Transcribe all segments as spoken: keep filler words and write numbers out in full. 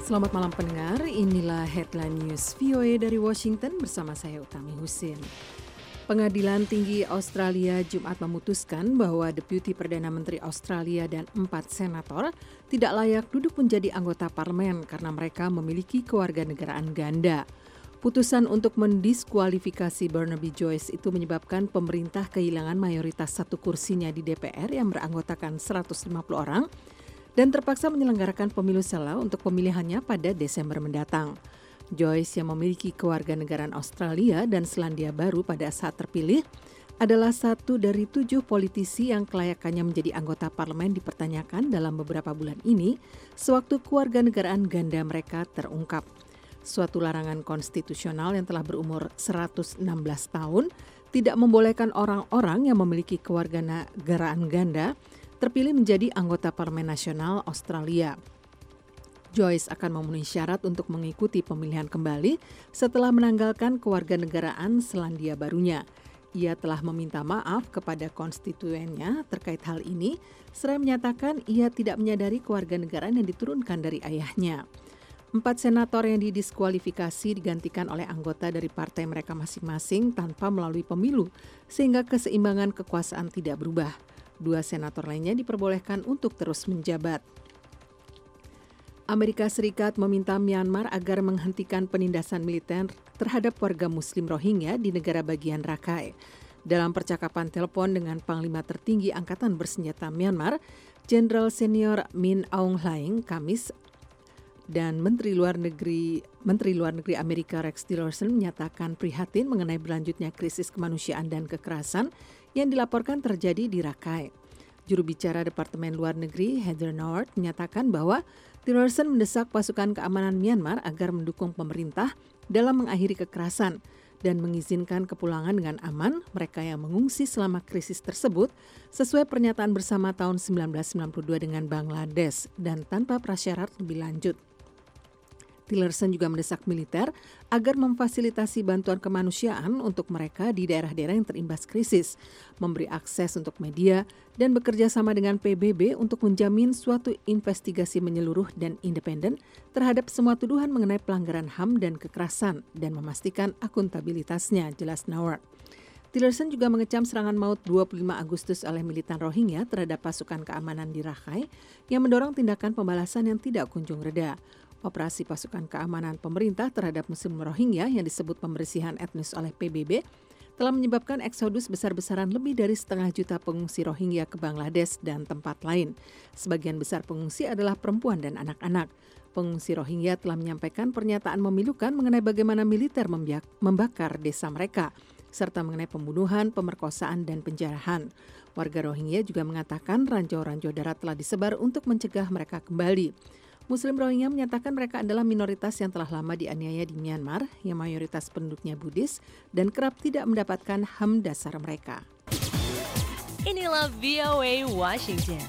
Selamat malam pendengar, inilah Headline News V O A dari Washington bersama saya Utami Husin. Pengadilan Tinggi Australia Jumat memutuskan bahwa Deputi Perdana Menteri Australia dan empat senator tidak layak duduk menjadi anggota parlemen karena mereka memiliki kewarganegaraan ganda. Putusan untuk mendiskualifikasi Barnaby Joyce itu menyebabkan pemerintah kehilangan mayoritas satu kursinya di D P R yang beranggotakan seratus lima puluh orang dan terpaksa menyelenggarakan pemilu sela untuk pemilihannya pada Desember mendatang. Joyce yang memiliki kewarganegaraan Australia dan Selandia Baru pada saat terpilih adalah satu dari tujuh politisi yang kelayakannya menjadi anggota parlemen dipertanyakan dalam beberapa bulan ini sewaktu kewarganegaraan ganda mereka terungkap. Suatu larangan konstitusional yang telah berumur seratus enam belas tahun tidak membolehkan orang-orang yang memiliki kewarganegaraan ganda terpilih menjadi anggota Parlemen Nasional Australia. Joyce akan memenuhi syarat untuk mengikuti pemilihan kembali setelah menanggalkan kewarganegaraan Selandia Barunya. Ia telah meminta maaf kepada konstituennya terkait hal ini, seraya menyatakan ia tidak menyadari kewarganegaraan yang diturunkan dari ayahnya. Empat senator yang didiskualifikasi digantikan oleh anggota dari partai mereka masing-masing tanpa melalui pemilu, sehingga keseimbangan kekuasaan tidak berubah. Dua senator lainnya diperbolehkan untuk terus menjabat. Amerika Serikat meminta Myanmar agar menghentikan penindasan militer terhadap warga Muslim Rohingya di negara bagian Rakhine. Dalam percakapan telepon dengan Panglima Tertinggi Angkatan Bersenjata Myanmar, Jenderal Senior Min Aung Hlaing Kamis dan Menteri Luar Negeri Menteri Luar Negeri Amerika Rex Tillerson menyatakan prihatin mengenai berlanjutnya krisis kemanusiaan dan kekerasan yang dilaporkan terjadi di Rakhine. Juru bicara Departemen Luar Negeri Heather Nauert menyatakan bahwa Tillerson mendesak pasukan keamanan Myanmar agar mendukung pemerintah dalam mengakhiri kekerasan dan mengizinkan kepulangan dengan aman mereka yang mengungsi selama krisis tersebut sesuai pernyataan bersama tahun sembilan belas sembilan puluh dua dengan Bangladesh dan tanpa prasyarat lebih lanjut. Tillerson juga mendesak militer agar memfasilitasi bantuan kemanusiaan untuk mereka di daerah-daerah yang terimbas krisis, memberi akses untuk media, dan bekerja sama dengan P B B untuk menjamin suatu investigasi menyeluruh dan independen terhadap semua tuduhan mengenai pelanggaran H A M dan kekerasan dan memastikan akuntabilitasnya, jelas Nauert. Tillerson juga mengecam serangan maut dua puluh lima Agustus oleh militan Rohingya terhadap pasukan keamanan di Rakhine yang mendorong tindakan pembalasan yang tidak kunjung reda. Operasi pasukan keamanan pemerintah terhadap Muslim Rohingya yang disebut pembersihan etnis oleh P B B telah menyebabkan eksodus besar-besaran lebih dari setengah juta pengungsi Rohingya ke Bangladesh dan tempat lain. Sebagian besar pengungsi adalah perempuan dan anak-anak. Pengungsi Rohingya telah menyampaikan pernyataan memilukan mengenai bagaimana militer membakar desa mereka, serta mengenai pembunuhan, pemerkosaan, dan penjarahan. Warga Rohingya juga mengatakan ranjau-ranjau darat telah disebar untuk mencegah mereka kembali. Muslim Rohingya menyatakan mereka adalah minoritas yang telah lama dianiaya di Myanmar, yang mayoritas penduduknya Buddhis dan kerap tidak mendapatkan H A M dasar mereka. Inilah V O A Washington.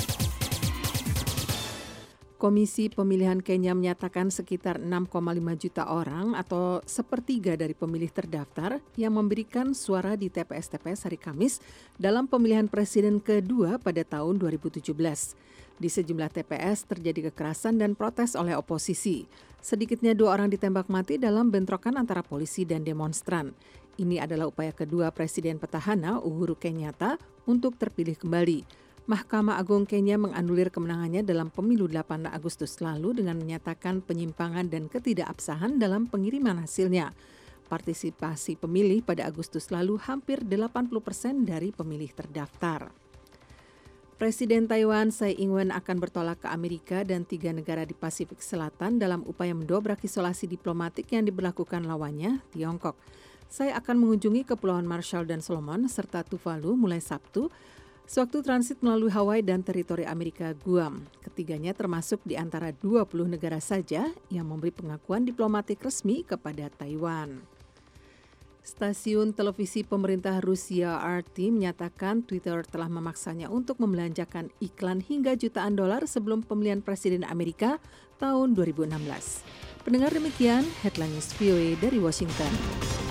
Komisi Pemilihan Kenya menyatakan sekitar enam koma lima juta orang atau sepertiga dari pemilih terdaftar yang memberikan suara di T P S-T P S hari Kamis dalam pemilihan presiden kedua pada tahun dua ribu tujuh belas. Di sejumlah T P S terjadi kekerasan dan protes oleh oposisi. Sedikitnya dua orang ditembak mati dalam bentrokan antara polisi dan demonstran. Ini adalah upaya kedua Presiden petahana Uhuru Kenyatta untuk terpilih kembali. Mahkamah Agung Kenya menganulir kemenangannya dalam pemilu delapan Agustus lalu dengan menyatakan penyimpangan dan ketidakabsahan dalam pengiriman hasilnya. Partisipasi pemilih pada Agustus lalu hampir delapan puluh persen dari pemilih terdaftar. Presiden Taiwan Tsai Ing-wen akan bertolak ke Amerika dan tiga negara di Pasifik Selatan dalam upaya mendobrak isolasi diplomatik yang diberlakukan lawannya, Tiongkok. Tsai akan mengunjungi Kepulauan Marshall dan Solomon serta Tuvalu mulai Sabtu, sewaktu transit melalui Hawaii dan teritori Amerika Guam. Ketiganya termasuk di antara dua puluh negara saja yang memberi pengakuan diplomatik resmi kepada Taiwan. Stasiun televisi pemerintah Rusia R T menyatakan Twitter telah memaksanya untuk membelanjakan iklan hingga jutaan dolar sebelum pemilihan presiden Amerika tahun dua ribu enam belas. Pendengar demikian, Headline News V O A dari Washington.